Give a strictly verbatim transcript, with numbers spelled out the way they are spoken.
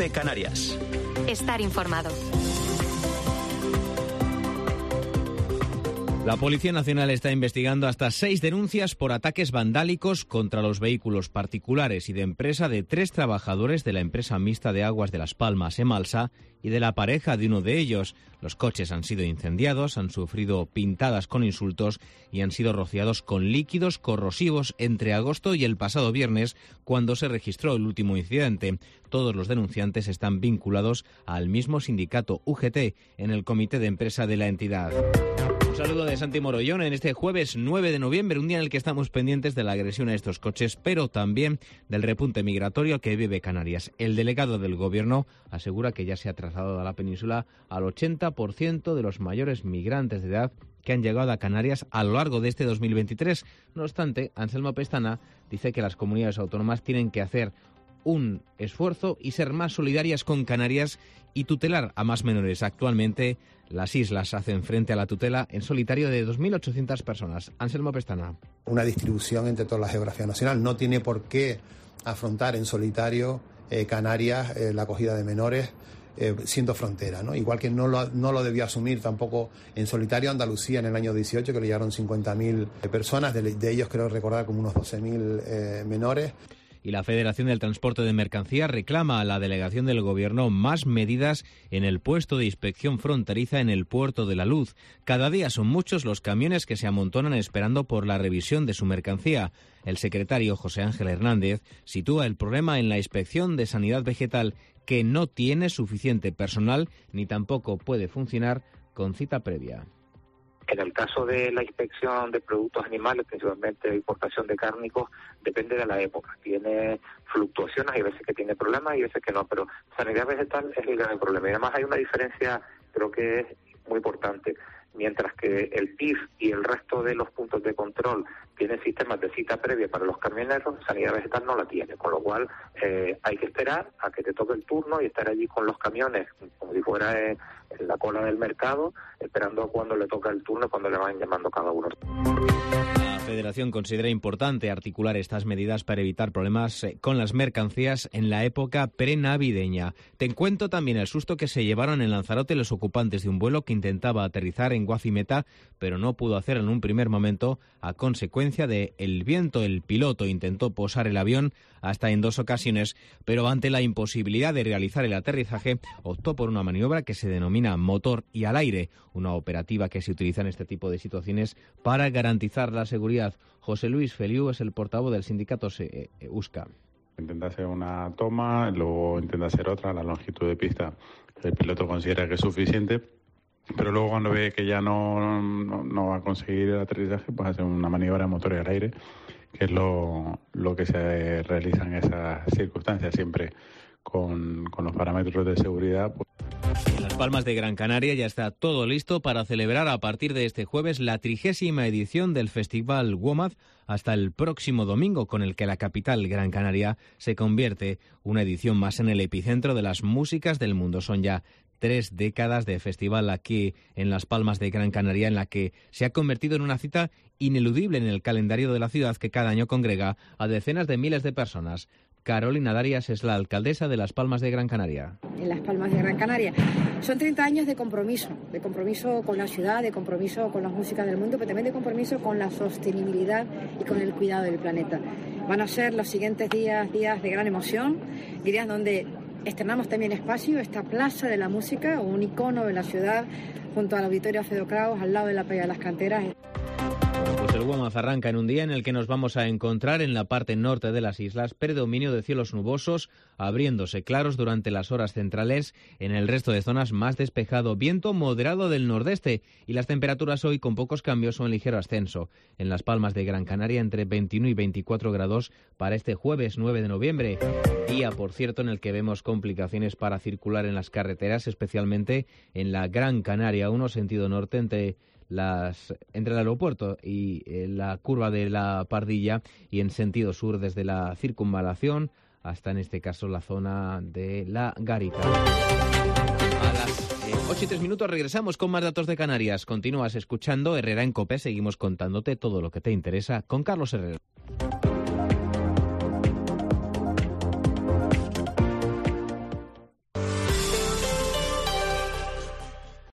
Vive Canarias. Estar informado. La Policía Nacional está investigando hasta seis denuncias por ataques vandálicos contra los vehículos particulares y de empresa de tres trabajadores de la empresa mixta de aguas de Las Palmas, Emalsa, y de la pareja de uno de ellos. Los coches han sido incendiados, han sufrido pintadas con insultos y han sido rociados con líquidos corrosivos entre agosto y el pasado viernes, cuando se registró el último incidente. Todos los denunciantes están vinculados al mismo sindicato U G T en el comité de empresa de la entidad. Un saludo de Santi Morollón en este jueves nueve de noviembre, un día en el que estamos pendientes de la agresión a estos coches, pero también del repunte migratorio que vive Canarias. El delegado del Gobierno asegura que ya se ha trasladado a la península al ochenta por ciento de los mayores migrantes de edad que han llegado a Canarias a lo largo de este dos mil veintitrés. No obstante, Anselmo Pestana dice que las comunidades autónomas tienen que hacer un esfuerzo y ser más solidarias con Canarias y tutelar a más menores. Actualmente, las islas hacen frente a la tutela en solitario de dos mil ochocientas personas. Anselmo Pestana. Una distribución entre toda la geografía nacional. No tiene por qué afrontar en solitario eh, Canarias eh, la acogida de menores eh, siendo frontera, ¿no? Igual que no lo, no lo debió asumir tampoco en solitario Andalucía en el año dieciocho, que le llegaron cincuenta mil personas, de, de ellos creo recordar como unos doce mil eh, menores. Y la Federación del Transporte de Mercancías reclama a la delegación del Gobierno más medidas en el puesto de inspección fronteriza en el Puerto de la Luz. Cada día son muchos los camiones que se amontonan esperando por la revisión de su mercancía. El secretario José Ángel Hernández sitúa el problema en la Inspección de Sanidad Vegetal, que no tiene suficiente personal ni tampoco puede funcionar con cita previa. En el caso de la inspección de productos animales, principalmente de importación de cárnicos, depende de la época. Tiene fluctuaciones, hay veces que tiene problemas y veces que no, pero sanidad vegetal es el gran problema. Y además hay una diferencia, creo que es muy importante. Mientras que el P I F y el resto de los puntos de control tienen sistemas de cita previa para los camioneros, sanidad vegetal no la tiene, con lo cual eh, hay que esperar a que te toque el turno y estar allí con los camiones, como si fuera eh, en la cola del mercado, esperando a cuando le toca el turno, cuando le van llamando cada uno. La Federación considera importante articular estas medidas para evitar problemas con las mercancías en la época prenavideña. Te cuento también el susto que se llevaron en Lanzarote los ocupantes de un vuelo que intentaba aterrizar en Guacimeta, pero no pudo hacerlo en un primer momento a consecuencia del viento. El piloto intentó posar el avión hasta en dos ocasiones, pero ante la imposibilidad de realizar el aterrizaje, optó por una maniobra que se denomina motor y al aire, una operativa que se utiliza en este tipo de situaciones para garantizar la seguridad. José Luis Feliu es el portavoz del sindicato U S C A. Intenta hacer una toma, luego intenta hacer otra, la longitud de pista el piloto considera que es suficiente, pero luego cuando ve que ya no, no, no va a conseguir el aterrizaje, pues hace una maniobra de motor y al aire, que es lo, lo que se realiza en esas circunstancias, siempre con, con los parámetros de seguridad. Pues. En Las Palmas de Gran Canaria ya está todo listo para celebrar a partir de este jueves la trigésima edición del Festival WOMAD hasta el próximo domingo, con el que la capital Gran Canaria se convierte una edición más en el epicentro de las músicas del mundo. Son ya tres décadas de festival aquí en Las Palmas de Gran Canaria, en la que se ha convertido en una cita ineludible en el calendario de la ciudad, que cada año congrega a decenas de miles de personas. Carolina Darias es la alcaldesa de Las Palmas de Gran Canaria. En Las Palmas de Gran Canaria son treinta años de compromiso, de compromiso con la ciudad, de compromiso con las músicas del mundo, pero también de compromiso con la sostenibilidad y con el cuidado del planeta. Van a ser los siguientes días, días de gran emoción, días donde estrenamos también espacio, esta Plaza de la Música, un icono de la ciudad, junto al Auditorio Fedo Kraus, al lado de la Playa de las Canteras. Pues el WOMAD arranca en un día en el que nos vamos a encontrar en la parte norte de las islas predominio de cielos nubosos, abriéndose claros durante las horas centrales. En el resto de zonas más despejado, viento moderado del nordeste y las temperaturas hoy con pocos cambios o en ligero ascenso. En Las Palmas de Gran Canaria entre veintiuno y veinticuatro grados para este jueves nueve de noviembre. Día, por cierto, en el que vemos complicaciones para circular en las carreteras, especialmente en la Gran Canaria uno sentido norte entre Las, entre el aeropuerto y eh, la curva de la Pardilla, y en sentido sur desde la circunvalación hasta, en este caso, la zona de la Garita. A las eh, ocho y tres minutos regresamos con más datos de Canarias. Continúas escuchando Herrera en COPE, seguimos contándote todo lo que te interesa con Carlos Herrera.